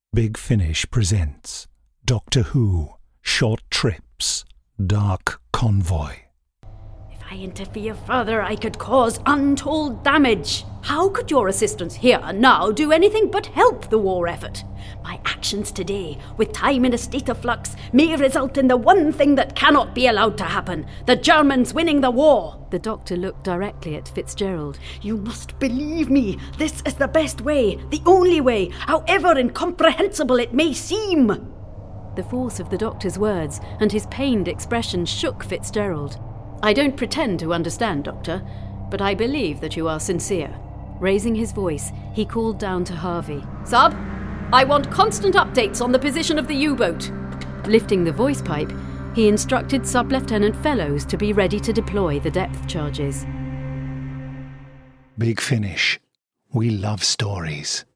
Big Finish presents Doctor Who Short Trips Dark Convoy. If I interfere further, I could cause untold damage. How could your assistance here now do anything but help the war effort? My actions today, with time in a state of flux, may result in the one thing that cannot be allowed to happen: the Germans winning the war. The Doctor looked directly at Fitzgerald. You must believe me. This is the best way, the only way, however incomprehensible it may seem. The force of the Doctor's words and his pained expression shook Fitzgerald. I don't pretend to understand, Doctor, but I believe that you are sincere. Raising his voice, he called down to Harvey. Sub, I want constant updates on the position of the U-boat. Lifting the voice pipe, he instructed Sub-Lieutenant Fellows to be ready to deploy the depth charges. Big Finish. We love stories.